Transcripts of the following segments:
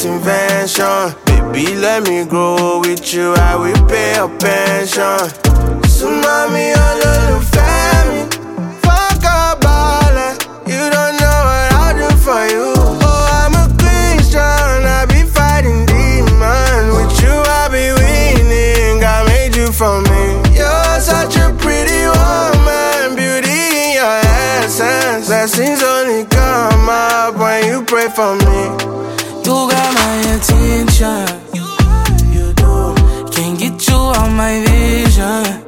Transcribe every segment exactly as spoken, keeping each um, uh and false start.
invention. Baby, let me grow with you, I will pay your pension. So mommy, all of the family, fuck a baller. You don't know what I'll do for you. Oh, I'm a Christian, I be fighting demons. With you, I be winning, God made you for me. You're such a pretty woman, beauty in your essence. Blessings only come up when you pray for me. You got my attention, you do. Can't get you out my vision.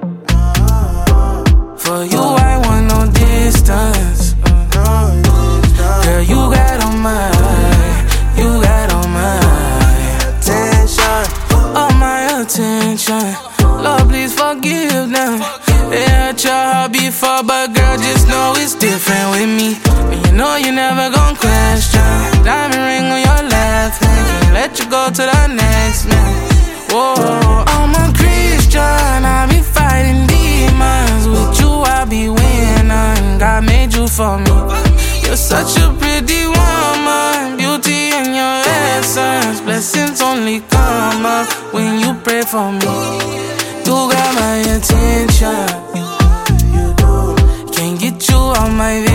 For you I want no distance. Girl, you got all my, you got all my attention, all my attention. Lord, please forgive them. They hurt your heart before, but girl, just know it's different with me. And you know you never gon' question. Diamond ring on your left hand, can't let you go to the next man. Whoa, I'm a Christian, I be fighting demons. With you I be winning, God made you for me. You're such a pretty woman, beauty in your essence. Blessings only come up when you pray for me. You got my attention, you do. Can't get you out my